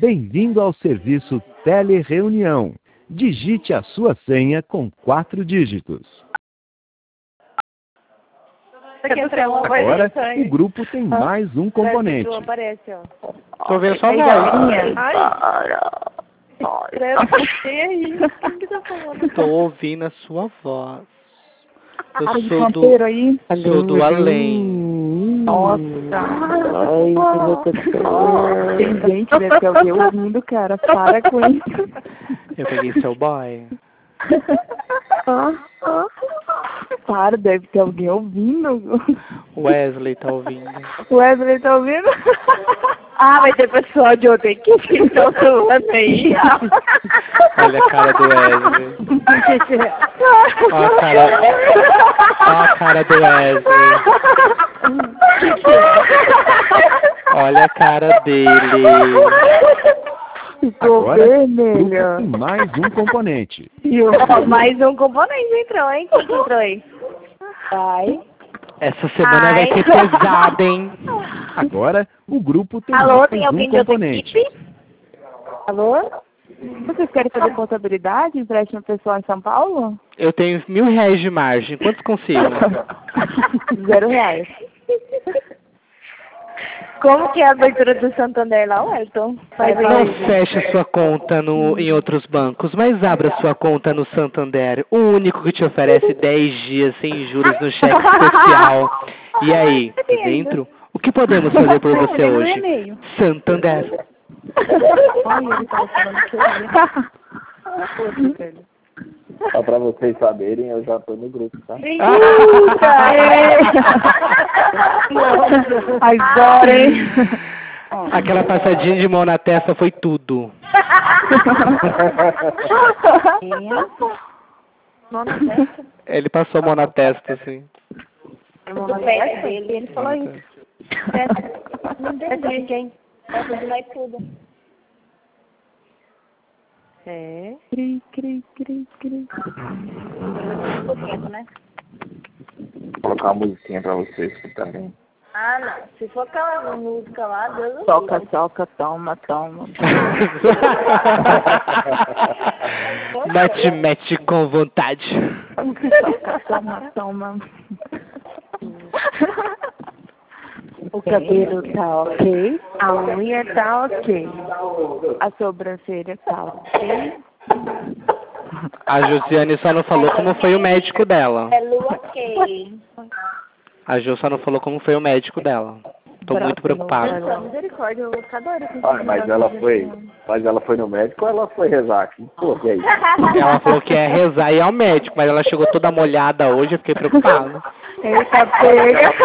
Bem-vindo ao serviço Telereunião. Digite a sua senha com 4 dígitos. Agora, o grupo tem mais um componente. Tô vendo só voz. Tô ouvindo a sua voz. Eu sou do além. Nossa. Tem gente, deve ter alguém ouvindo, cara. Para com isso. Eu peguei seu boy. Para, deve ter alguém ouvindo. Wesley tá ouvindo. Wesley tá ouvindo? Vai ter pessoal de outra equipe que estão zoando aí. Olha a cara do Wesley. Olha a cara do Wesley. Olha a cara dele. Ficou vermelho. Tem mais um componente. Mais um componente entrou, hein? Quem que entrou aí? Vai. Essa semana vai ser pesada, hein? Agora, o grupo tem Alô, mais tem alguém um de outra componente. equipe? Alô? Vocês querem fazer contabilidade? Empréstimo pessoal em São Paulo? Eu tenho R$1.000 de margem. Quantos consigo? R$0. Como que é a abertura do Santander lá, Wellington? Não feche sua conta em outros bancos, mas abra sua conta no Santander, o único que te oferece 10 dias sem juros no cheque especial. E aí, tá dentro? O que podemos fazer por você hoje? Santander. Olha, ele tava falando que eu ia. Só pra vocês saberem, eu já tô no grupo, tá? Agora, hein? Aquela passadinha de mão na testa foi tudo. Mão na testa? Ele passou a mão na testa, assim. Do pé dele, ele falou isso. Não tem ninguém. Vai continuar tudo. Cri. Né? Vou colocar uma musiquinha pra vocês escutarem. Não. Se for aquela música lá, Deus Soca, toma. Mete com vontade. Soca, toma. O cabelo tá ok, a unha tá ok, a sobrancelha tá ok. A Josiane só não falou como foi o médico dela. É lua ok. A Jo só não falou como foi o médico dela. Tô muito preocupado. Misericórdia, eu vou ficar doida com Mas ela foi no médico ou ela foi rezar aqui? Pô, e aí? Ela falou que é rezar e ir ao médico, mas ela chegou toda molhada hoje, eu fiquei preocupado. Eita, pega.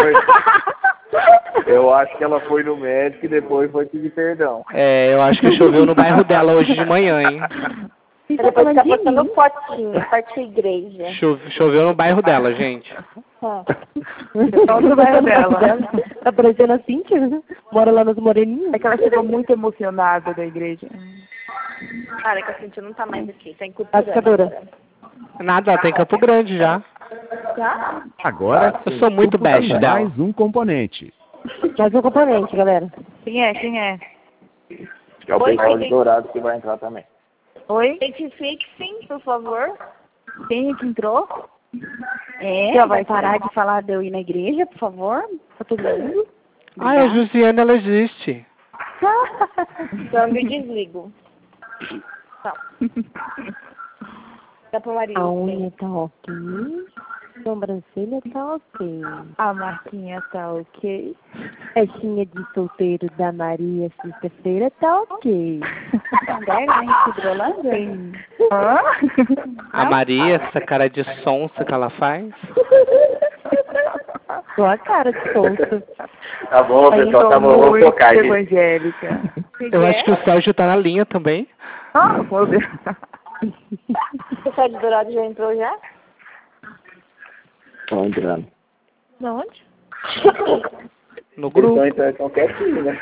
Eu acho que ela foi no médico e depois foi pedir perdão. Eu acho que choveu no bairro dela hoje de manhã, hein? Depois ficar botando potinho, parte da igreja. Choveu no bairro dela, gente. Só no bairro dela. Tá parecendo a Cíntia, né? Mora lá nos Moreninhos. É que ela chegou muito emocionada da igreja. Cara, que a Cíntia não tá mais aqui, tá em Cultura. Nada, ela tem Campo Grande já. Já? Agora, Eu sou muito best tem dela. mais um componente. Mais um componente, galera. Quem é? Acho que é o pessoal de Dourado que vai entrar também. Oi? Identifique-se, por favor. Quem é que entrou? Já vai parar de falar de eu ir na igreja, por favor? Pra todo mundo. A Josiane, ela existe. Então me desligo. Tá. Dá pro marido. A unha tá ok. Sobrancelha tá ok. A marquinha tá ok. Festinha de solteiro da Maria sexta-feira tá ok. A Maria, essa cara de sonsa que ela faz. Sua cara de sonsa. Tá bom, pessoal, tá bom, vamos focar aqui. Evangélica. Eu acho que o Sérgio tá na linha também. Vou ver. O Sérgio Dourado já entrou já? Estão entrando. De onde? No grupo. Eles estão quietinhos, né?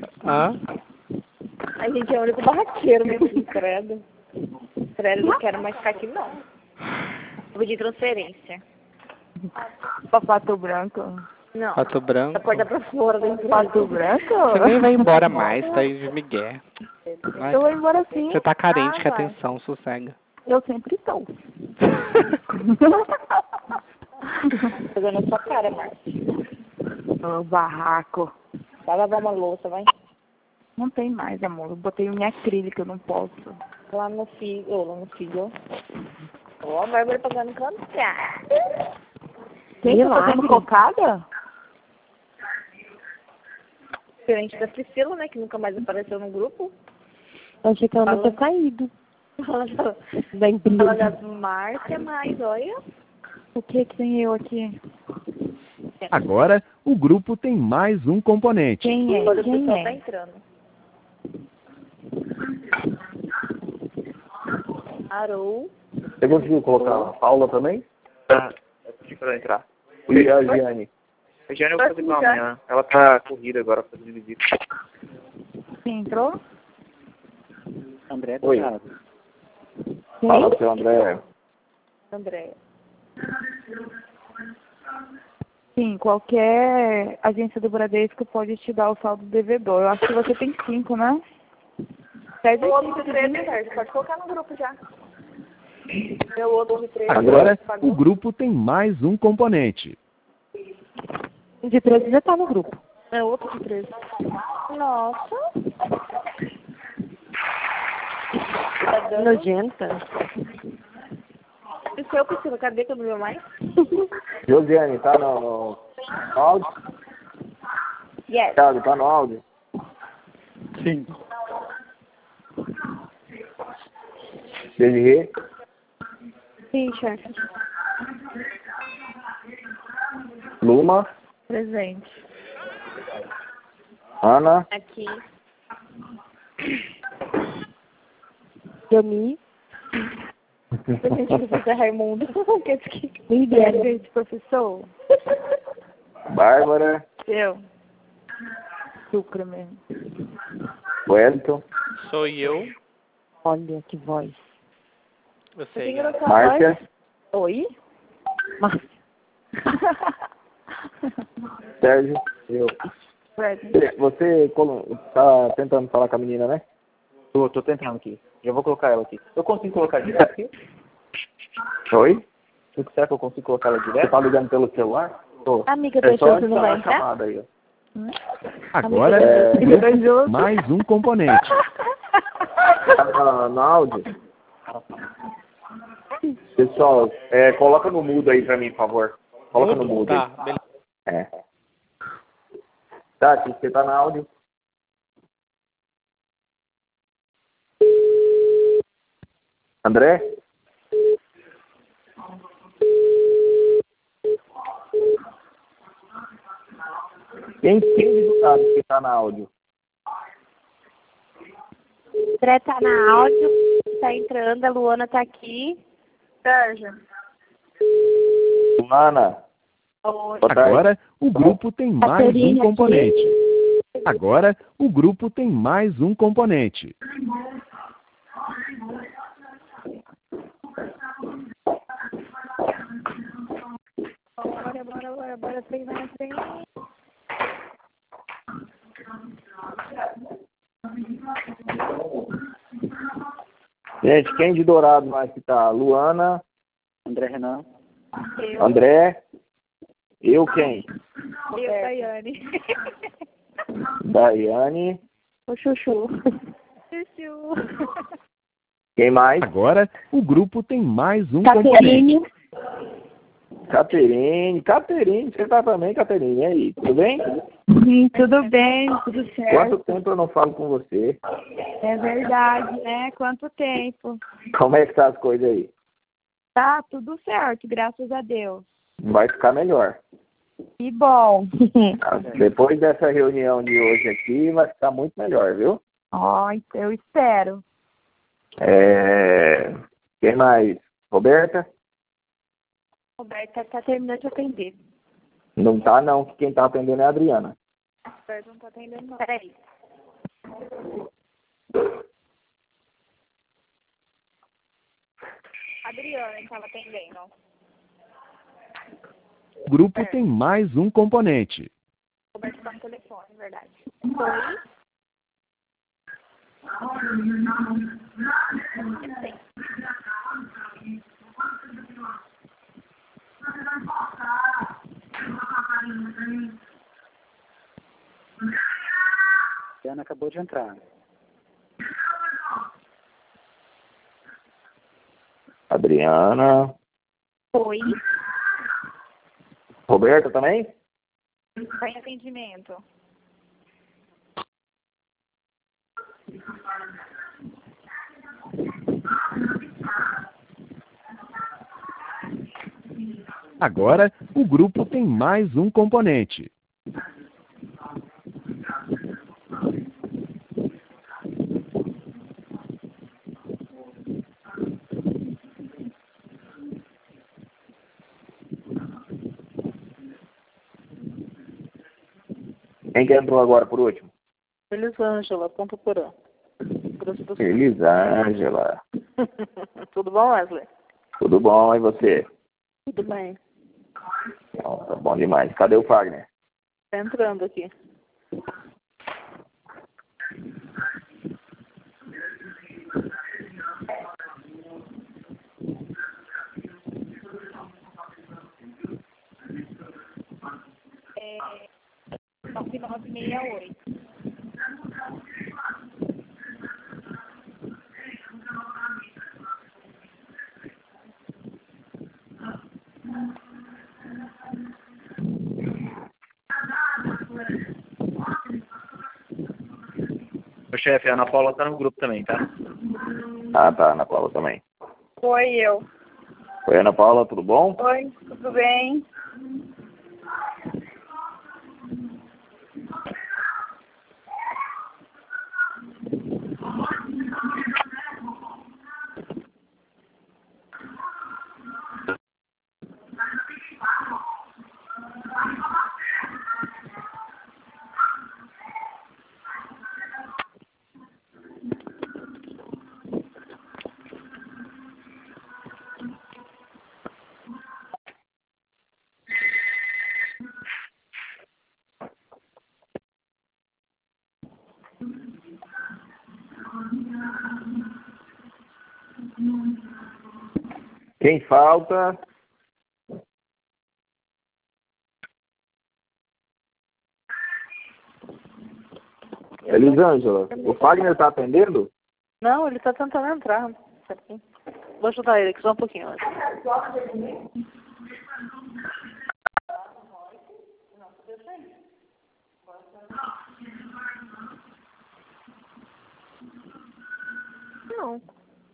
A gente é o único barraqueiro mesmo, credo. Credo, não quero mais ficar aqui, não. Vou de transferência. Pato branco. Não. Pato Branco. A porta pra fora. Pato branco? Você nem vai embora mais, tá aí de migué. Vai. Eu vou embora sim. Você tá carente, Ah, que vai. atenção, sossega. Eu sempre estou. Jogando na sua cara, Márcia. Ô, barraco. Vai lavar uma louça, vai. Não tem mais, amor. Eu botei unha acrílica, eu não posso. Lá no filho, lá no filho. Ó, a Bárbara pagando cantar. Quem tá fazendo cocada? Diferente da Priscila, né, que nunca mais apareceu no grupo. Eu achei que ela não tinha saído. Da empresa. Fala da Márcia, mas olha. O que tem eu aqui? Agora, o grupo tem mais um componente. Quem é? Quando o Quem pessoal tá é? entrando. Arou. Você conseguiu colocar a Paula também? Tá, eu pedi pra ela entrar. E a Giane? A Jane eu vou fazer com ela amanhã. Ela tá corrida agora fazendo visita. Quem entrou? André Oi. Dourado. Fala pro seu André. Andréia. Sim, qualquer agência do Bradesco pode te dar o saldo do devedor. Eu acho que você tem 5, né? Pede O outro aqui, de 13, Sérgio, pode colocar no grupo já. Meu outro de 13. Agora, pagou. o grupo tem mais um componente. O de 13 já tá no grupo. Meu outro de 13. Nossa. Tá dando. Nojenta. E seu, Priscila, cadê que eu não viu mais? Josiane, tá no áudio? Yes. Thiago, tá no áudio? Sim. Desirê? Sim, chefe. Luma? Presente. Ana? Aqui. Yomi. Presente professor Raimundo. Presente, professor. Bárbara? Eu. Sucra mesmo. Wellington? Sou eu. Olha que voz. Eu sei. Márcia? Oi? Márcia. Sérgio? Eu. Você tá tentando falar com a menina, né? Tô tentando aqui. Já vou colocar ela aqui. Eu consigo colocar direto aqui? Oi? Será que eu consigo colocar ela Você direto? tá ligando pelo celular? Tô. Amiga, É só você não instalar vai a entrar? chamada aí, ó. Agora, É. o grupo tem mais um componente. Tá no áudio? Pessoal, coloca no mudo aí pra mim, por favor. Coloca no mudo Tá, aí. beleza. É. Tati, você tá no áudio? André? Quem do lado que tá no áudio? André tá na áudio, tá entrando, a Luana tá aqui. Sérgio. Ana? Oi. Boa tarde. Agora, o grupo tem mais um Caterine aqui. componente. Agora, o grupo tem mais um componente. Bora, treinar. Gente, quem de Dourado mais que tá? Luana? André Renan. André? Eu quem? Eu, Daiane. Daiane? O Chuchu. Chuchu. Quem mais? Agora, o grupo tem mais um componente. Caterine. Caterine, você tá também, Caterine? E aí, tudo bem? Tudo bem, tudo certo. Quanto tempo eu não falo com você? É verdade, né? Quanto tempo. Como é que tá as coisas aí? Tá tudo certo, graças a Deus. Vai ficar melhor. Que bom. Depois dessa reunião de hoje aqui, vai ficar muito melhor, viu? Ó, eu espero. Quem mais? Roberta? Roberta tá terminando de atender. Não tá não, que quem tá atendendo é a Adriana. Roberto não tá atendendo, não. Peraí. Adriana que tava atendendo. O grupo tem mais um componente. Roberto tá no telefone, verdade. Oi? A Ana acabou de entrar. Adriana. Oi. Roberta também? Tá em atendimento. Agora, o grupo tem mais um componente. Quem que entrou agora por último? Elisângela, Ponta Porã. Grosso do Sul. Elisângela. Tudo bom, Wesley? Tudo bom, e você? Tudo bem. Então, tá bom demais. Cadê o Fagner? Tá entrando aqui. É 9968. Ô, chefe, a Ana Paula tá no grupo também, tá? Ah, tá, Ana Paula também. Oi, eu. Oi, Ana Paula, tudo bom? Oi, tudo bem? Quem falta? Elisângela, o Fagner tá atendendo? Não, ele tá tentando entrar. Vou ajudar ele aqui só um pouquinho. Não.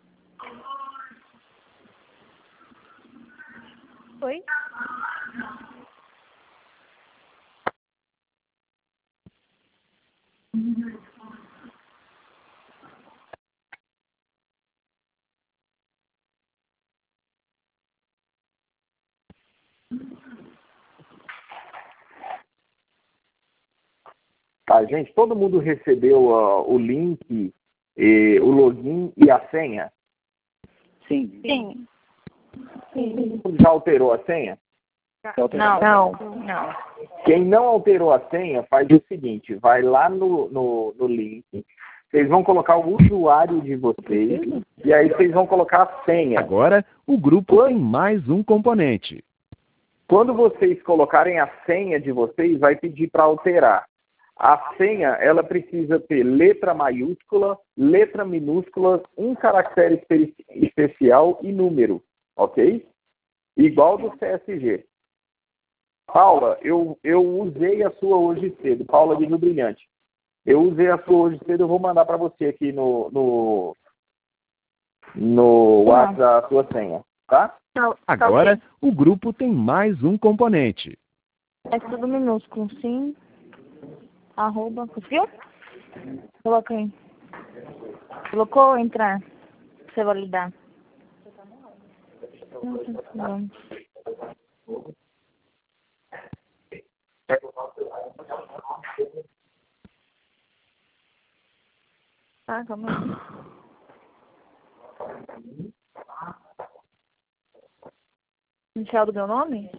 Oi? Tá, gente, todo mundo recebeu o link, o login e a senha? Sim. Sim. Todo mundo já alterou a senha? Não. Quem não alterou a senha, faz o seguinte, vai lá no link, vocês vão colocar o usuário de vocês, e aí vocês vão colocar a senha. Agora, o grupo tem mais um componente. Quando vocês colocarem a senha de vocês, vai pedir para alterar. A senha, ela precisa ter letra maiúscula, letra minúscula, um caractere especial e número, ok? Igual do CSG. Paula, eu usei a sua hoje cedo, Paula de Rio Brilhante. Eu usei a sua hoje cedo, eu vou mandar para você aqui no WhatsApp a sua senha, tá? Agora, o grupo tem mais um componente. É tudo minúsculo, sim. Arroba, conseguiu? Coloquei. Colocou entrar. Você validar. Não. Ah, calma aí. Inicial do meu nome?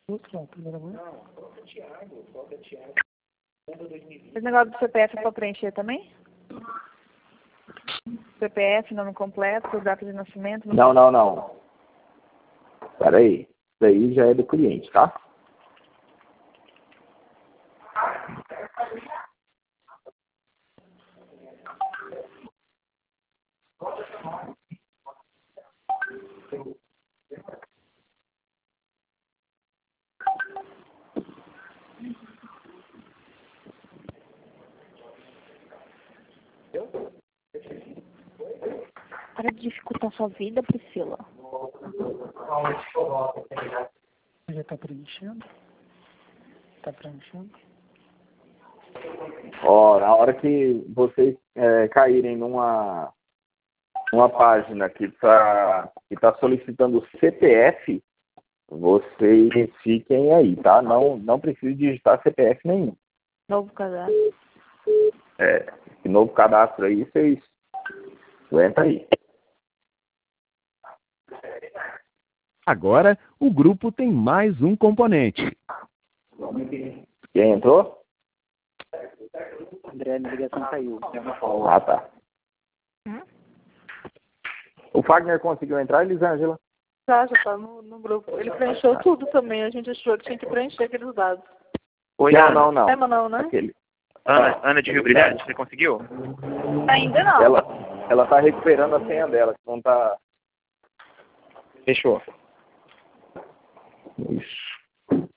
Esse negócio do CPF é para preencher também? CPF, nome completo, data de nascimento? Não. Espera aí. Isso aí já é do cliente, tá? Para de dificultar sua vida, Priscila. Já está preenchendo? Está preenchendo? Ó, na hora que vocês caírem numa página que tá solicitando CPF, vocês fiquem aí, tá? Não precisa digitar CPF nenhum. Novo cadastro. Esse novo cadastro aí, vocês aguenta aí. Agora, o grupo tem mais um componente. Quem entrou? André, minha ligação caiu. Ah, tá. O Fagner conseguiu entrar, Elisângela? Já está no grupo. Ele preencheu tudo também. A gente achou que tinha que preencher aqueles dados. Oi, Não. É, mas não, né? Aquele. Ana de Rio Brilhante, você conseguiu? Ainda não. Ela tá recuperando a senha dela, que não tá... Fechou. Isso.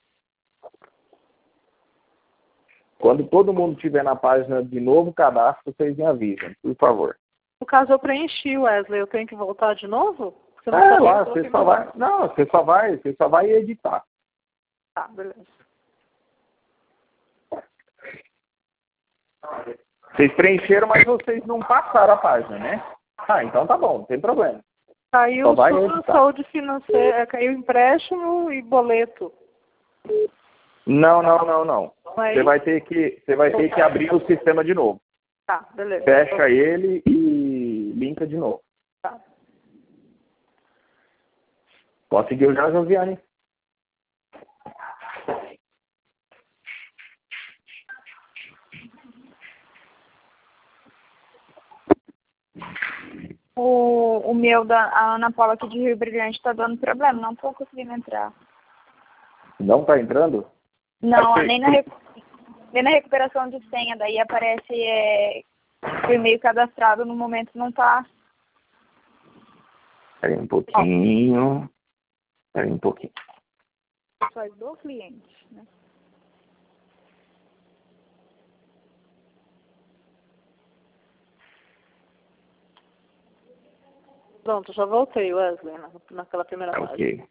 Quando todo mundo estiver na página de novo cadastro, vocês me avisam, por favor. No caso, eu preenchi, Wesley. Eu tenho que voltar de novo? Você não Lá, comentou você que só vai... Não, você só vai editar. Tá, beleza. Vocês preencheram, mas vocês não passaram a página, né? Ah, então tá bom, não tem problema. Caiu Só vai tudo, editar. saúde financeira, caiu empréstimo e boleto. Não. Aí? Você vai ter que abrir o sistema de novo. Tá, beleza. Fecha ele e linka de novo. Tá. Conseguiu já, Josiane? O meu a Ana Paula aqui de Rio Brilhante está dando problema, não estou conseguindo entrar. Não tá entrando? Não, Achei. nem na recuperação de senha, daí aparece o e-mail cadastrado, no momento não está. Espera aí um pouquinho. Só do cliente, né? Pronto, já voltei, Wesley, naquela primeira página. Ok.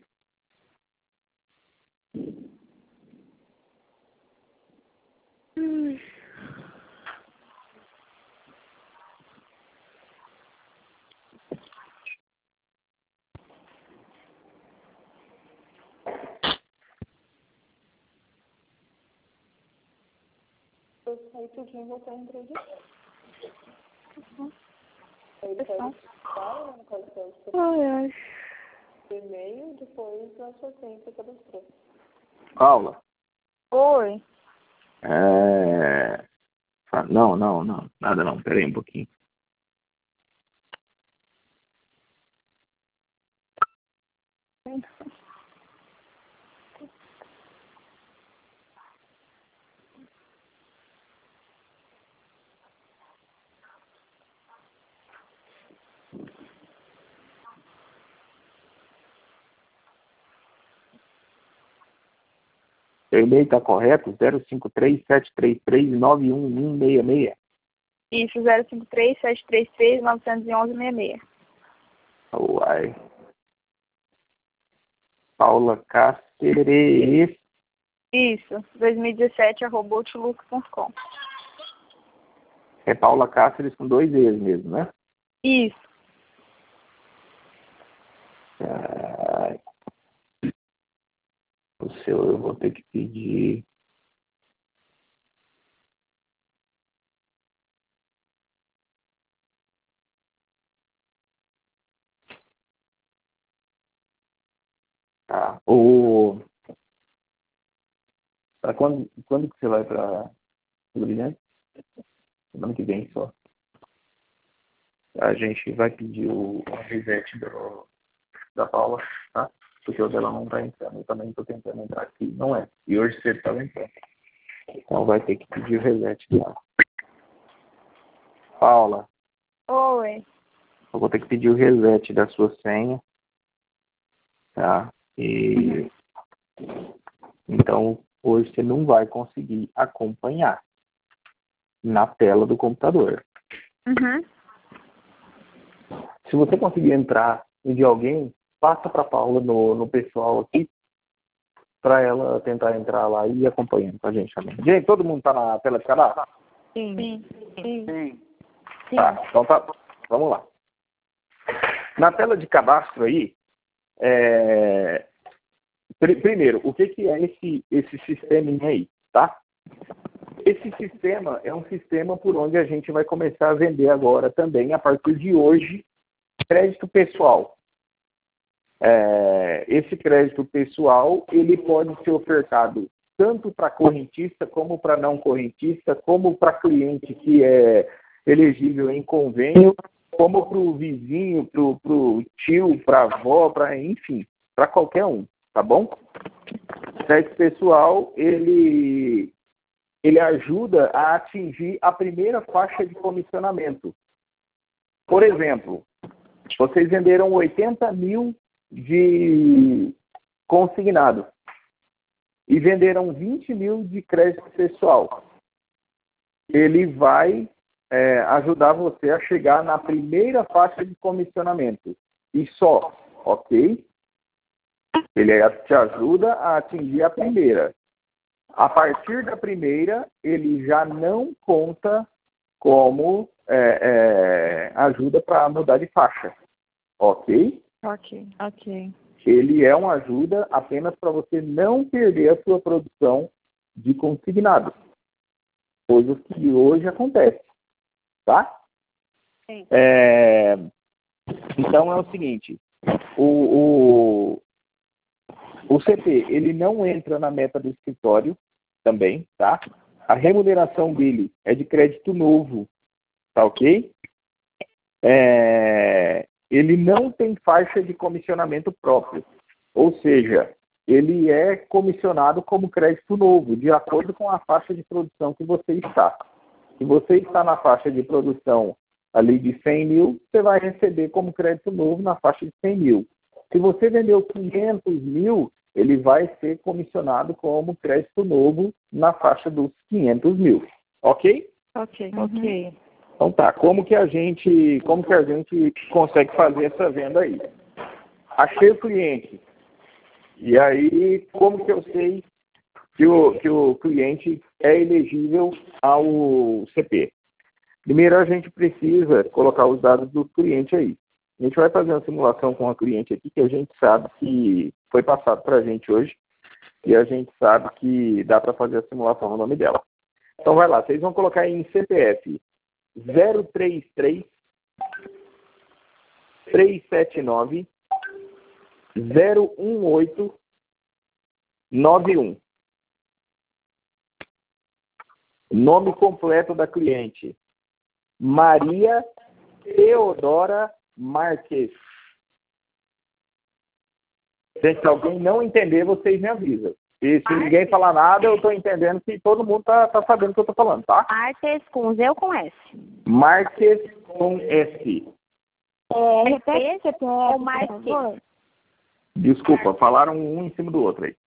Aí tudinho voltou a entrar de Ai. E-mail, depois na sua senha que cadastrou. Paula. Oi. Não. Nada não. Pera aí um pouquinho. Seu e-mail está correto? 053-733-91166. Isso, 053-733-911-66. Uai. Paula Cáceres. Isso, 2017@outlook.com. É Paula Cáceres com 2 E's mesmo, né? Isso. O seu eu vou ter que pedir. Tá. Pra quando que você vai para Rio Brilhante? Semana que vem só. A gente vai pedir o reset da Paula, tá? Porque o dela não tá entrando. Eu também tô tentando entrar aqui. Não é. E hoje você estava entrando. Então vai ter que pedir o reset dela. Paula. Oi. Eu vou ter que pedir o reset da sua senha. Tá? E então hoje você não vai conseguir acompanhar na tela do computador. Uhum. Se você conseguir entrar de alguém, passa para Paula no pessoal aqui, para ela tentar entrar lá e ir acompanhando com a gente também. Gente, todo mundo está na tela de cadastro? Sim. Tá, então tá. Vamos lá. Na tela de cadastro aí, primeiro, o que é esse sisteminha aí, tá? Esse sistema é um sistema por onde a gente vai começar a vender agora também, a partir de hoje, crédito pessoal. Esse crédito pessoal, ele pode ser ofertado tanto para correntista, como para não correntista, como para cliente que é elegível em convênio, como para o vizinho, para o tio, para a avó, enfim, para qualquer um, tá bom? O crédito pessoal, ele ajuda a atingir a primeira faixa de comissionamento. Por exemplo, vocês venderam 80 mil de consignado e venderam 20 mil de crédito pessoal. Ele vai ajudar você a chegar na primeira faixa de comissionamento. E só, ok? Ele te ajuda a atingir a primeira. A partir da primeira, ele já não conta como ajuda para mudar de faixa. Ok? Ok. Ele é uma ajuda apenas para você não perder a sua produção de consignado. Coisa que hoje acontece. Tá? Sim. Então é o seguinte, o CP, ele não entra na meta do escritório também, tá? A remuneração dele é de crédito novo, tá ok? Ele não tem faixa de comissionamento próprio, ou seja, ele é comissionado como crédito novo, de acordo com a faixa de produção que você está. Se você está na faixa de produção ali de 100 mil, você vai receber como crédito novo na faixa de 100 mil. Se você vendeu 500 mil, ele vai ser comissionado como crédito novo na faixa dos 500 mil. Ok? Ok. Então tá, como que a gente consegue fazer essa venda aí? Achei o cliente. E aí, como que eu sei que o cliente é elegível ao CP? Primeiro, a gente precisa colocar os dados do cliente aí. A gente vai fazer uma simulação com a cliente aqui, que a gente sabe que foi passado para a gente hoje, e a gente sabe que dá para fazer a simulação no nome dela. Então vai lá, vocês vão colocar aí em CPF 033 379 018 91. Nome completo da cliente: Maria Teodora Marques. Gente, se alguém não entender, vocês me avisam. E se ninguém falar nada, eu estou entendendo que todo mundo tá sabendo o que eu estou falando, tá? Marques com Z ou com S? Marques com S. Repete CPF, por favor. Desculpa, falaram um em cima do outro aí.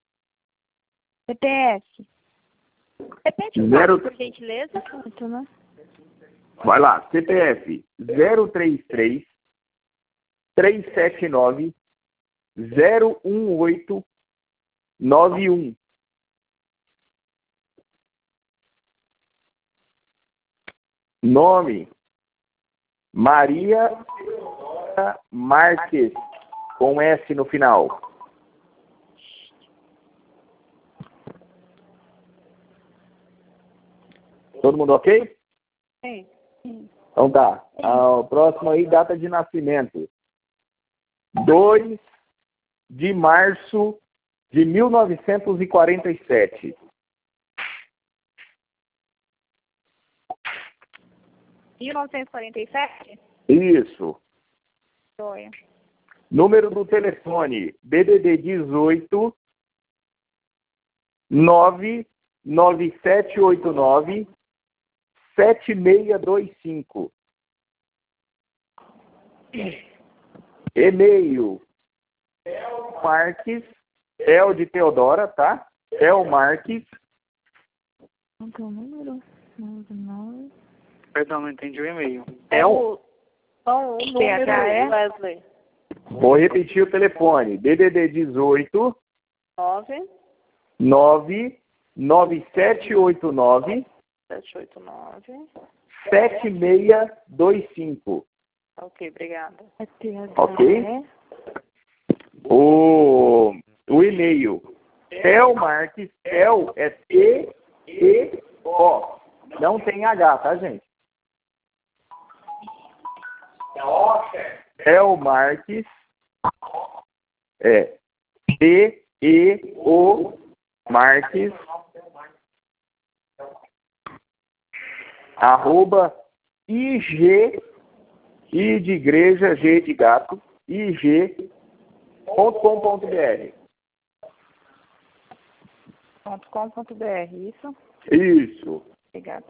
CPF. Repete o nome, por gentileza. Vai lá, CPF 033 379 018 91. Nome: Maria Teodora Marques, com S no final. Todo mundo ok? Sim. Então tá. O próximo aí, data de nascimento: 2 de março de 1947. 1947? Isso. Joia. Número do telefone, DDD 18 99789 7625. E-mail, Marques, El de Teodora, tá? El Marques. Qual que é o número? 99. Perdão, não entendi o e-mail. Só um número, THE? Wesley. Vou repetir o telefone, DDD 18 99789 789. 7625. Ok, obrigada. É THE. Ok? O e-mail, El Marques, El é T-E-O. Não tem H, tá, gente? El Marques é T-E-O Marques @ IG, I de igreja, G de gato, IG.com.br. .com.br, isso? Isso. Obrigada.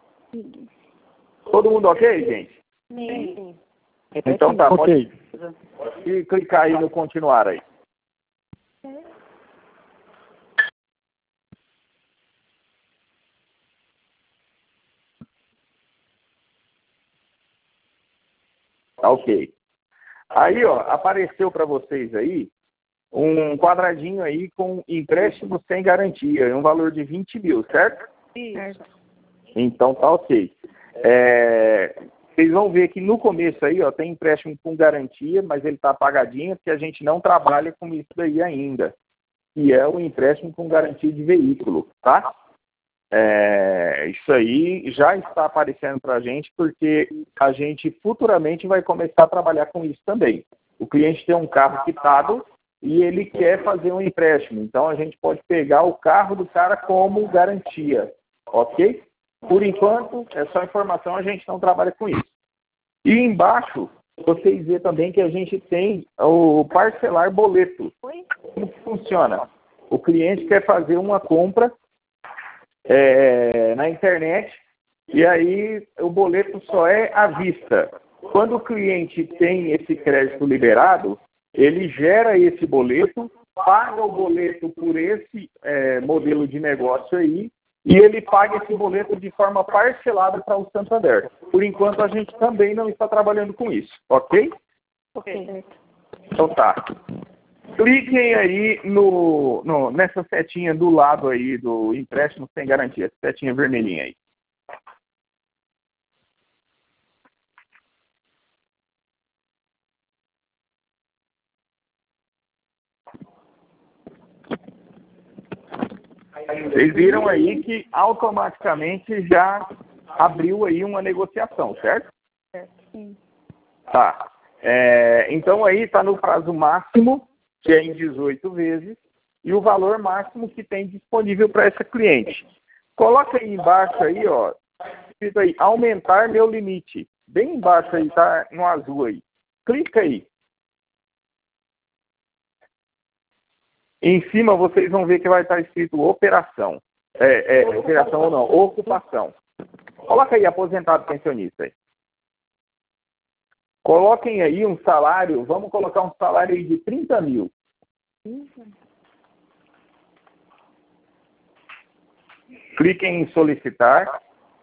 Todo mundo ok, gente? Sim. Então tá, pode clicar aí no continuar aí. Tá ok. Aí, ó, apareceu para vocês aí um quadradinho aí com empréstimo sem garantia, em um valor de 20 mil, certo? Isso. Então tá ok. Vocês vão ver que no começo aí, ó, tem empréstimo com garantia, mas ele tá apagadinho, porque a gente não trabalha com isso daí ainda. Que é o empréstimo com garantia de veículo, tá? Isso aí já está aparecendo para a gente, porque a gente futuramente vai começar a trabalhar com isso também. O cliente tem um carro quitado e ele quer fazer um empréstimo. Então, a gente pode pegar o carro do cara como garantia, ok? Por enquanto, é só informação, a gente não trabalha com isso. E embaixo, vocês vê também que a gente tem o parcelar boleto. Como que funciona? O cliente quer fazer uma compra na internet, e aí o boleto só é à vista. Quando o cliente tem esse crédito liberado, ele gera esse boleto, paga o boleto por esse modelo de negócio aí, e ele paga esse boleto de forma parcelada para o Santander. Por enquanto, a gente também não está trabalhando com isso, ok? Ok. Então tá. Cliquem aí nessa setinha do lado aí do empréstimo sem garantia, setinha vermelhinha aí. Vocês viram aí que automaticamente já abriu aí uma negociação, certo? Sim. Tá. Então aí está no prazo máximo, que é em 18 vezes, e o valor máximo que tem disponível para essa cliente. Coloca aí embaixo aí, ó, escrito aí, aumentar meu limite. Bem embaixo aí, tá no azul aí. Clica aí. Em cima vocês vão ver que vai estar escrito operação. Operação ou não, ocupação. Coloca aí aposentado pensionista aí. Coloquem aí um salário, vamos colocar um salário aí de 30 mil. Cliquem em solicitar.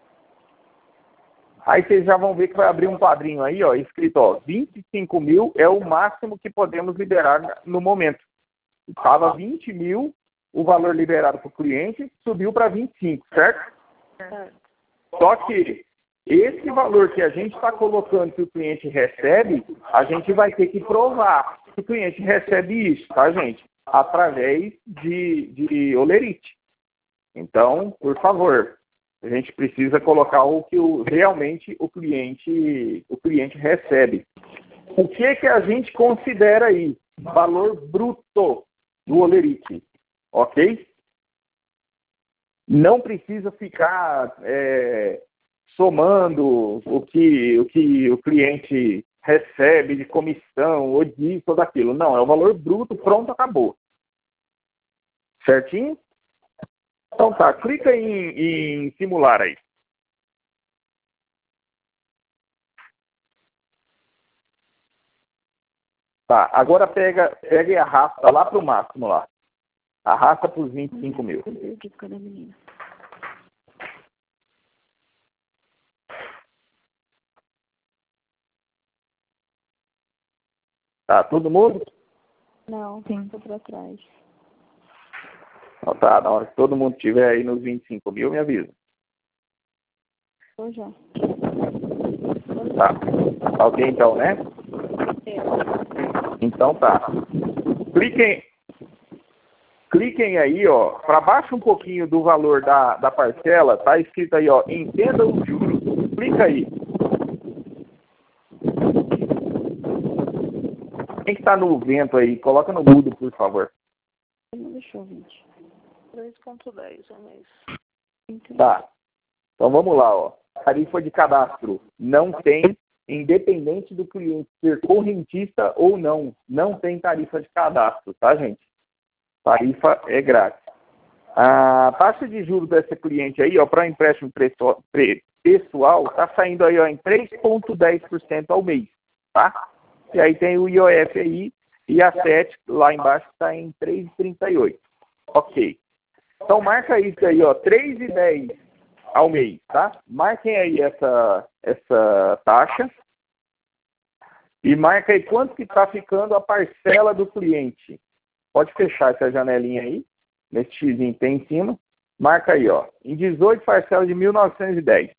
Aí vocês já vão ver que vai abrir um quadrinho aí, ó, escrito, ó, 25 mil é o máximo que podemos liberar no momento. Estava 20 mil o valor liberado para o cliente, subiu para 25, certo? Só que esse valor que a gente está colocando que o cliente recebe, a gente vai ter que provar que o cliente recebe isso, tá, gente? Através de olerite. Então, por favor, a gente precisa colocar o que realmente o cliente recebe. O que a gente considera aí? Valor bruto do olerite, ok? Não precisa ficar somando o que o cliente recebe de comissão, ou disso, ou daquilo. Não, é o valor bruto, pronto, acabou. Certinho? Então tá, clica em simular aí. Tá, agora pega e arrasta lá para o máximo lá. Arrasta para os 25 mil. Tá, todo mundo? Não, sim, tô pra trás. Então, tá, na hora que todo mundo estiver aí nos 25 mil, me avisa. Tô já. Tá. Ok, então, né? Então tá. Cliquem aí, ó, para baixo um pouquinho do valor da parcela, tá escrito aí, ó, entenda os juros. Clica aí. Quem que tá no vento aí? Coloca no mudo, por favor. Não deixou, 20. 3,10 ao mês. Tá. Então vamos lá, ó. Tarifa de cadastro não tem, independente do cliente ser correntista ou não, não tem tarifa de cadastro, tá, gente? Tarifa é grátis. A taxa de juros dessa cliente aí, ó, para empréstimo pessoal, tá saindo aí, ó, em 3,10% ao mês, tá? E aí tem o IOF aí, e a SET lá embaixo está em 3,38. Ok. Então marca isso aí, ó, 3,10 ao mês, tá? Marquem aí essa taxa. E marca aí quanto que está ficando a parcela do cliente. Pode fechar essa janelinha aí, nesse xizinho que tem em cima. Marca aí, ó, em 18 parcelas de 1.910.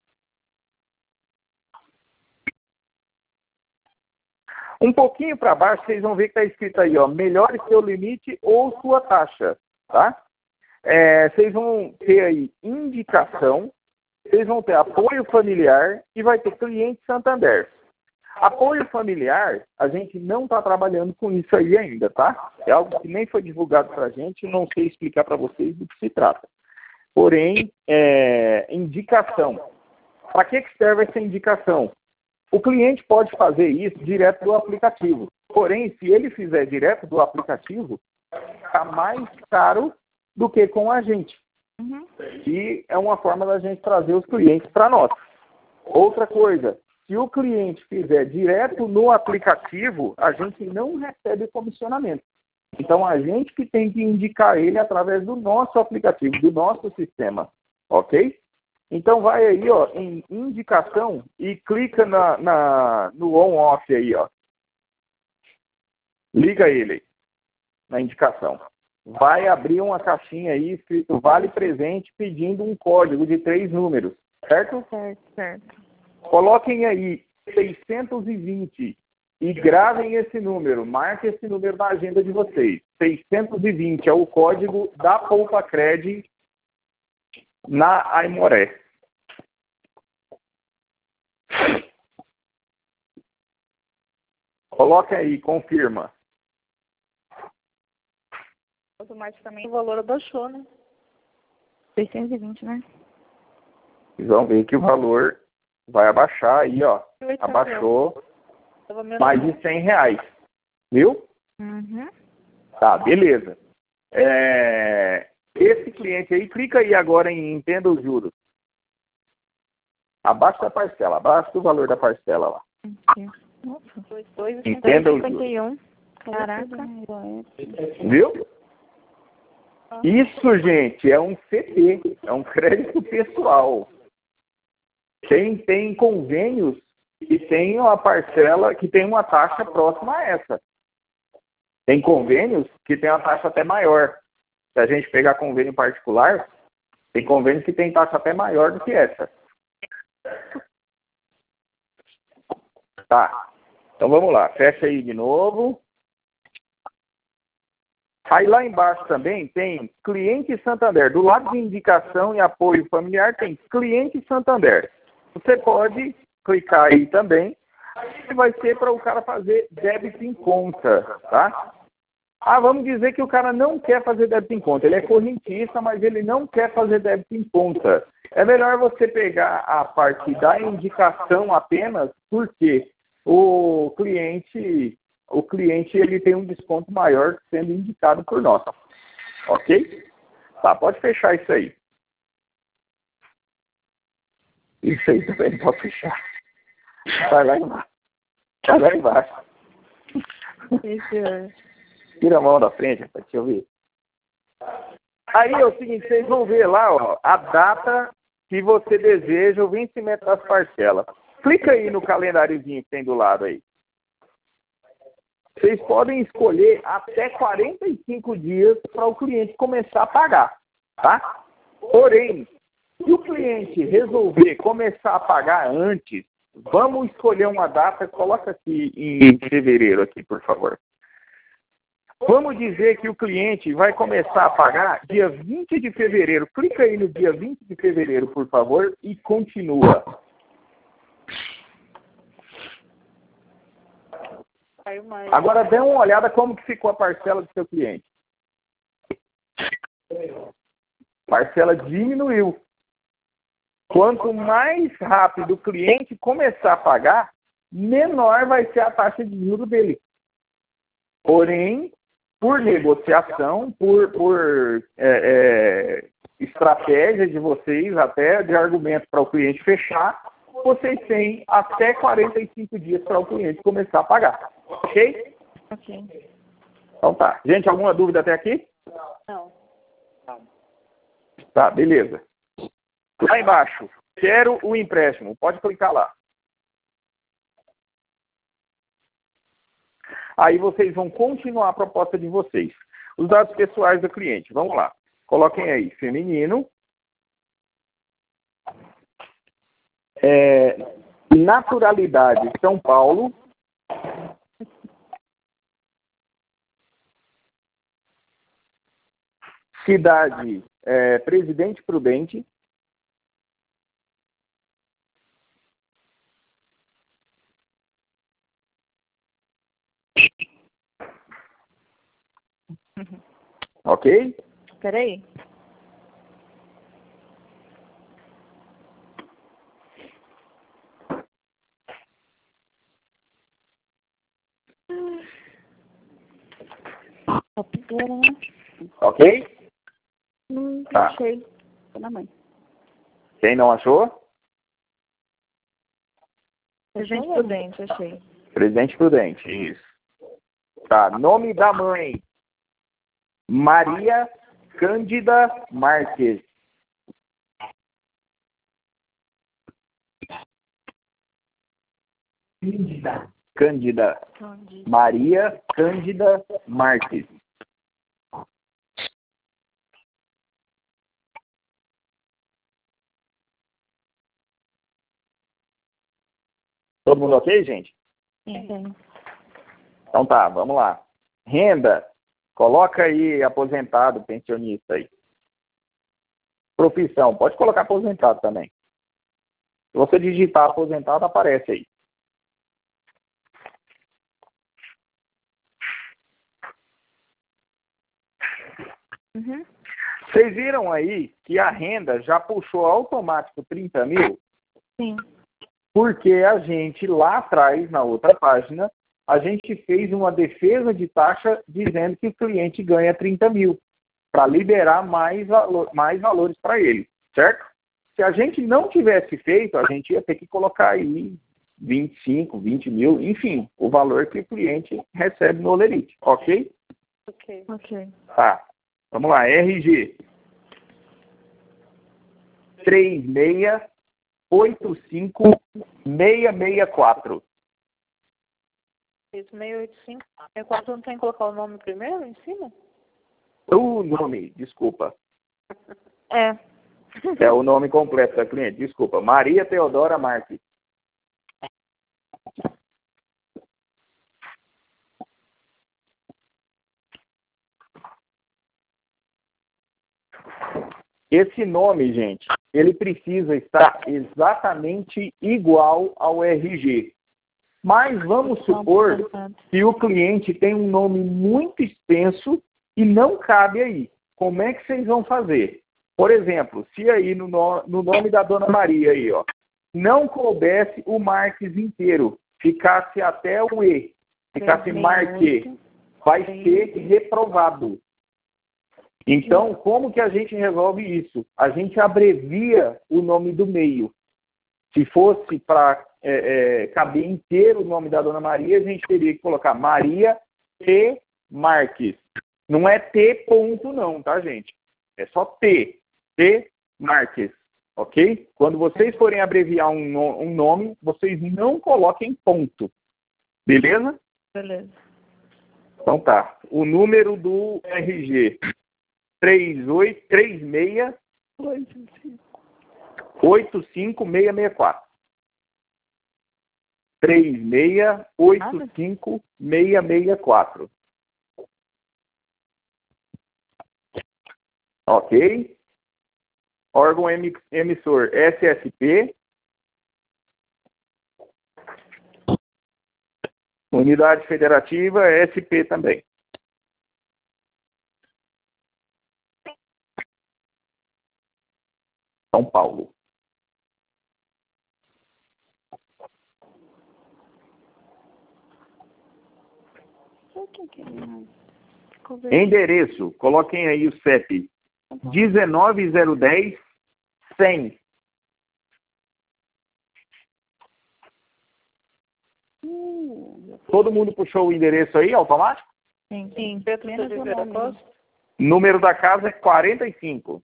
Um pouquinho para baixo, vocês vão ver que está escrito aí, ó, melhore seu limite ou sua taxa, tá? Vocês vão ter aí indicação, vocês vão ter apoio familiar e vai ter cliente Santander. Apoio familiar, a gente não está trabalhando com isso aí ainda, tá? É algo que nem foi divulgado para a gente, não sei explicar para vocês do que se trata. Porém, indicação. Para que serve essa indicação? O cliente pode fazer isso direto do aplicativo. Porém, se ele fizer direto do aplicativo, está mais caro do que com a gente. E é uma forma da gente trazer os clientes para nós. Outra coisa, se o cliente fizer direto no aplicativo, a gente não recebe comissionamento. Então, a gente que tem que indicar ele através do nosso aplicativo, do nosso sistema. Ok? Então, vai aí, ó, em indicação e clica no on-off aí, ó. Liga ele aí, na indicação. Vai abrir uma caixinha aí escrito Vale Presente pedindo um código de 3 números, certo? Certo. Coloquem aí 620 e gravem esse número, marque esse número na agenda de vocês. 620 é o código da Poupa Cred na Aimoré. Coloque aí, confirma. Automaticamente o valor abaixou, né? 620, né? Vocês vão ver que o valor vai abaixar aí, ó. Abaixou mais de R$100. Viu? Uhum. Tá, beleza. Esse cliente aí, clica aí agora em Entenda os Juros. Abaixo da parcela, abaixo do valor da parcela lá. Entenda os juros. Caraca. Viu? Isso, gente, é um CP, é um crédito pessoal. Tem convênios que tem uma parcela, que tem uma taxa próxima a essa. Tem convênios que tem uma taxa até maior. Se a gente pegar convênio particular, tem convênios que tem taxa até maior do que essa. Tá. Então vamos lá. Fecha aí de novo. Aí lá embaixo também tem Cliente Santander. Do lado de indicação e apoio familiar tem Cliente Santander. Você pode clicar aí também. Aí vai ser para o cara fazer débito em conta, tá? Vamos dizer que o cara não quer fazer débito em conta. Ele é correntista, mas ele não quer fazer débito em conta. É melhor você pegar a parte da indicação apenas, porque o cliente ele tem um desconto maior sendo indicado por nós. Ok? Tá, pode fechar isso aí. Isso aí também pode fechar. Vai lá embaixo. Vai lá embaixo. Tira a mão da frente para te ouvir. Aí é o seguinte, vocês vão ver lá, ó, a data que você deseja o vencimento das parcelas. Clica aí no calendáriozinho que tem do lado aí. Vocês podem escolher até 45 dias para o cliente começar a pagar, tá? Porém, se o cliente resolver começar a pagar antes, vamos escolher uma data, coloca aqui em fevereiro aqui, por favor. Vamos dizer que o cliente vai começar a pagar dia 20 de fevereiro. Clica aí no dia 20 de fevereiro, por favor, e continua. Agora dê uma olhada como que ficou a parcela do seu cliente. Parcela diminuiu. Quanto mais rápido o cliente começar a pagar, menor vai ser a taxa de juros dele. Porém, por negociação, por estratégia de vocês, até de argumento para o cliente fechar, vocês têm até 45 dias para o cliente começar a pagar. Ok? Ok. Então tá. Gente, alguma dúvida até aqui? Não. Tá, beleza. Lá embaixo, quero o empréstimo. Pode clicar lá. Aí vocês vão continuar a proposta de vocês. Os dados pessoais do cliente. Vamos lá. Coloquem aí, feminino. Naturalidade, São Paulo. Cidade, Presidente Prudente. Ok? Peraí. Ok? Tá. Achei. Tô na mãe. Quem não achou? Presidente Prudente, achei. Presidente Prudente, isso. Tá, nome da mãe. Maria Cândida Marques. Cândida. Maria Cândida Marques. Todo mundo ok, gente? Sim. Então tá, vamos lá. Renda. Coloca aí aposentado, pensionista aí. Profissão. Pode colocar aposentado também. Se você digitar aposentado, aparece aí. Uhum. Vocês viram aí que a renda já puxou automático 30 mil? Sim. Porque a gente lá atrás, na outra página, a gente fez uma defesa de taxa dizendo que o cliente ganha 30 mil para liberar mais valores para ele, certo? Se a gente não tivesse feito, a gente ia ter que colocar aí 25, 20 mil, enfim, o valor que o cliente recebe no Olerite, ok? Ok. Tá, vamos lá, RG 3685664. 685. É quando não tem que colocar o nome primeiro em cima? O nome, desculpa. É. É o nome completo da cliente, desculpa. Maria Teodora Marques. Esse nome, gente, ele precisa estar exatamente igual ao RG. Mas vamos supor que o cliente tem um nome muito extenso e não cabe aí. Como é que vocês vão fazer? Por exemplo, se aí no nome da Dona Maria aí, ó, não coubesse o Marques inteiro, ficasse até o E, ficasse Marque, vai ser reprovado. Então, como que a gente resolve isso? A gente abrevia o nome do meio. Se fosse para caber inteiro o nome da Dona Maria, a gente teria que colocar Maria T. Marques. Não é T ponto não, tá, gente? É só T. T. Marques. Ok? Quando vocês forem abreviar um nome, vocês não coloquem ponto. Beleza? Beleza. Então tá. O número do RG 3836 85664. 3685664. Ok? Órgão emissor SSP. Unidade federativa SP também. São Paulo. Endereço, coloquem aí o CEP. 19010 100. Todo mundo puxou o endereço aí, automático? Sim. Pedro de Oliveira Costa. Número da casa é 45.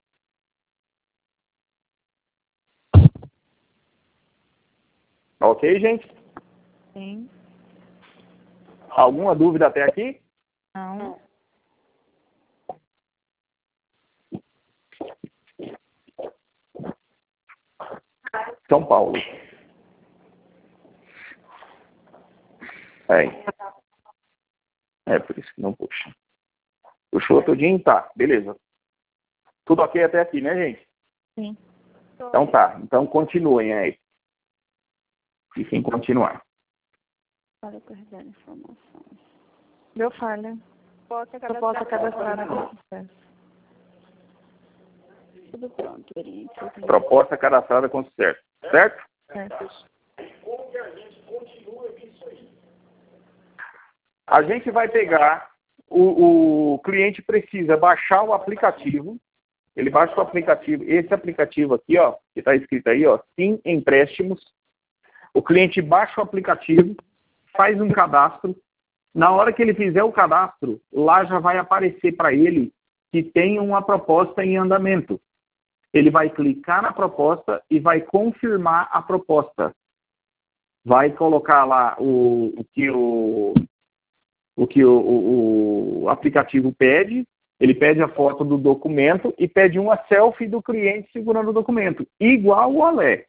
Ok, gente? Sim. Alguma dúvida até aqui? Não. São Paulo. Por isso que não puxa. Puxou tudinho? Tá, beleza. Tudo ok até aqui, né, gente? Sim. Então tá. Então continuem aí. Fiquem continuar. Para guardar informações. Deu falha. Proposta cadastrada com sucesso. Tudo pronto, Oriente. Proposta cadastrada com sucesso. Certo? Certo. A gente vai pegar, o cliente precisa baixar o aplicativo, ele baixa o aplicativo, esse aplicativo aqui, ó, que está escrito aí, ó, Sim Empréstimos. O cliente baixa o aplicativo, faz um cadastro. Na hora que ele fizer o cadastro, lá já vai aparecer para ele que tem uma proposta em andamento. Ele vai clicar na proposta e vai confirmar a proposta. Vai colocar lá o que o aplicativo pede. Ele pede a foto do documento e pede uma selfie do cliente segurando o documento, igual o Alé.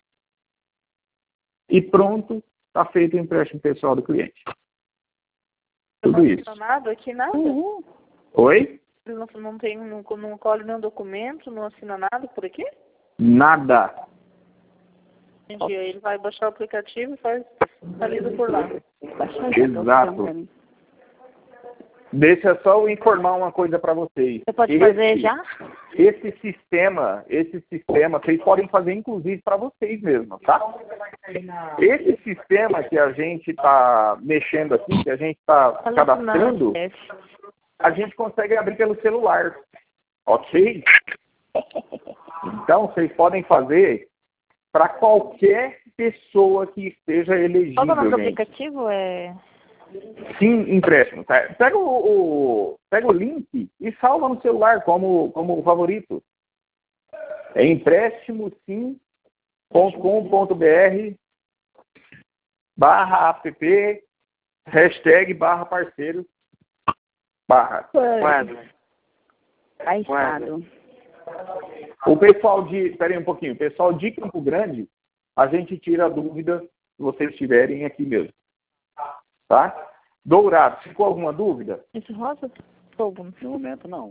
E pronto, está feito o empréstimo pessoal do cliente. Tudo isso. Não nada aqui, nada? Oi? Não colhe nenhum documento, não assina nada por aqui? Nada. Entendi. Aí ele vai baixar o aplicativo e faz lido por lá. Exato. Deixa só eu informar uma coisa para vocês. Você pode fazer já? Esse sistema, vocês podem fazer inclusive para vocês mesmos, tá? Esse sistema que a gente está mexendo aqui, que a gente está cadastrando, a gente consegue abrir pelo celular, ok? Então, vocês podem fazer para qualquer pessoa que esteja elegível. Qual é o nome do gente. aplicativo? Sim, empréstimo. Tá? Pega o link e salva no celular como favorito. É emprestimosim.com.br/app #parceiro Baixado. O pessoal peraí um pouquinho, o pessoal de Campo Grande, a gente tira a dúvida se vocês tiverem aqui mesmo. Tá? Dourado, ficou alguma dúvida? Esse rosa? No momento, não.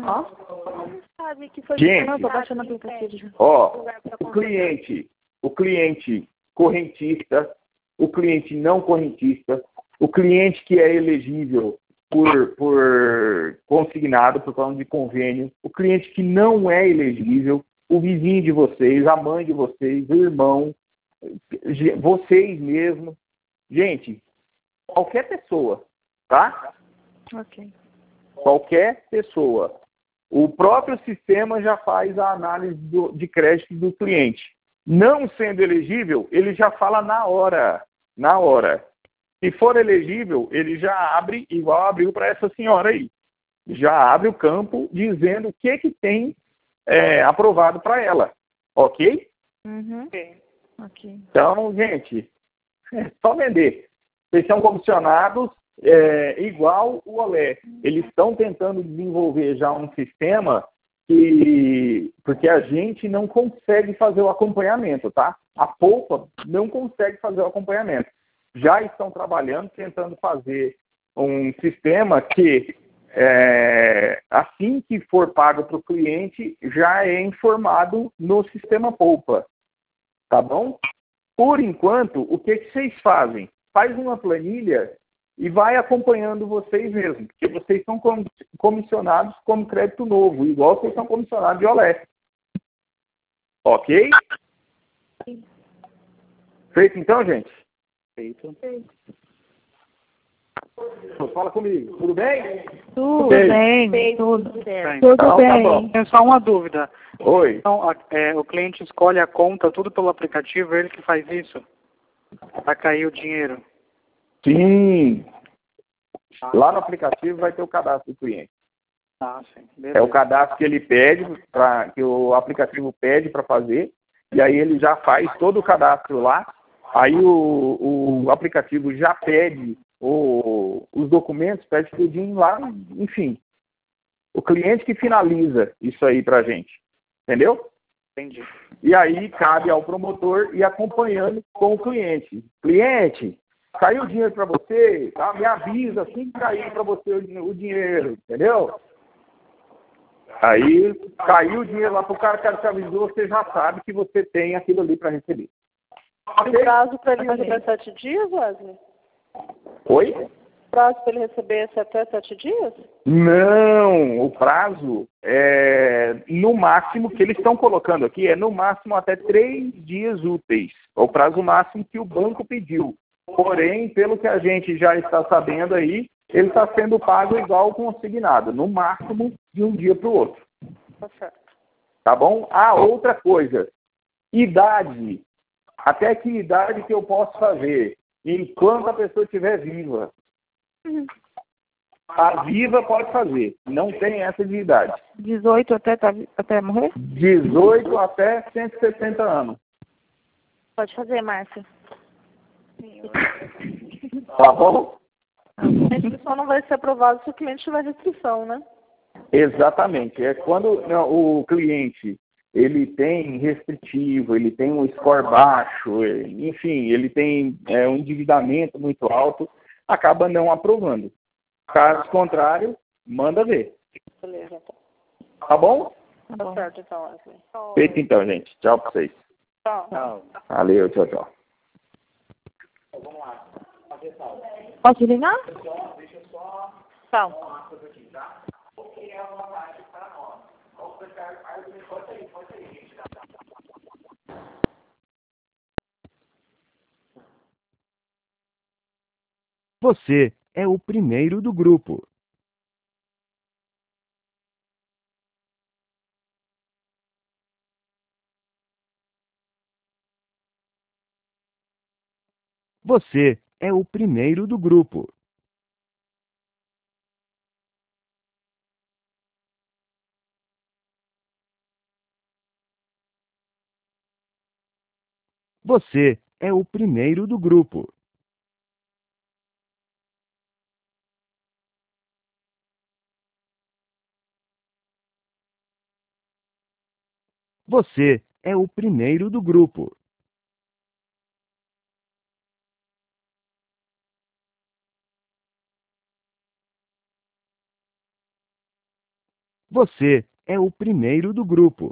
Gente, ó, o cliente correntista, o cliente não correntista, o cliente que é elegível por consignado, por causa de convênio, o cliente que não é elegível, o vizinho de vocês, a mãe de vocês, o irmão, vocês mesmos. Gente, qualquer pessoa, tá? Ok. Qualquer pessoa. O próprio sistema já faz a análise de crédito do cliente. Não sendo elegível, ele já fala na hora. Na hora. Se for elegível, ele já abre, igual abriu para essa senhora aí. Já abre o campo dizendo o que tem aprovado para ela. Ok? Uhum. Ok. Então, gente, é só vender. Vocês são comissionados igual o Olé. Eles estão tentando desenvolver já um sistema porque a gente não consegue fazer o acompanhamento, tá? A Poupa não consegue fazer o acompanhamento. Já estão trabalhando, tentando fazer um sistema que, assim que for pago para o cliente, já é informado no sistema Poupa. Tá bom? Por enquanto, o que vocês fazem? Faz uma planilha e vai acompanhando vocês mesmos, porque vocês são comissionados como crédito novo, igual vocês são comissionados de Olé. Ok? Feito então, gente? Feito. Fala comigo. Tudo bem? Tudo bem. bem. Tudo Bem. Tudo Então, tá bem. bom. Tem só uma dúvida. Oi. Então, o cliente escolhe a conta tudo pelo aplicativo, ele que faz isso? Para cair o dinheiro. Sim. Lá no aplicativo vai ter o cadastro do cliente. Ah, sim. É o cadastro que ele pede, que o aplicativo pede para fazer, e aí ele já faz todo o cadastro lá. Aí o aplicativo já pede os documentos, pede tudinho lá, enfim. O cliente que finaliza isso aí pra gente. Entendeu? Entendi. E aí cabe ao promotor ir acompanhando com o cliente. Cliente, caiu o dinheiro para você, tá? Me avisa assim que cair para você o dinheiro, entendeu? Aí caiu o dinheiro lá pro cara que te avisou, você já sabe que você tem aquilo ali para receber. O prazo para ele receber é 7 dias, Wesley? Oi? O prazo para ele receber é até 7 dias? Não, o prazo no máximo que eles estão colocando aqui é no máximo até 3 dias úteis. É o prazo máximo que o banco pediu. Porém, pelo que a gente já está sabendo aí, ele está sendo pago igual consignado, no máximo de um dia para o outro. Tá certo. Tá bom? Ah, outra coisa. Idade. Até que idade que eu posso fazer? Enquanto a pessoa estiver viva. A viva pode fazer. Não tem essa de idade. 18 até morrer? 18 até 160 anos. Pode fazer, Márcia. Tá bom? A inscrição não vai ser aprovada se o cliente tiver restrição, né? Exatamente. É quando o cliente ele tem restritivo, ele tem um score baixo, enfim, ele tem um endividamento muito alto, acaba não aprovando. Caso contrário, manda ver. Beleza, então. Tá bom? Tá certo, então, Wesley. Feito então, gente. Tchau pra vocês. Tchau. Valeu, tchau, tchau. Pode ligar? Tchau. Você é o primeiro do grupo. Você é o primeiro do grupo. Você é o primeiro do grupo. Você é o primeiro do grupo. Você é o primeiro do grupo.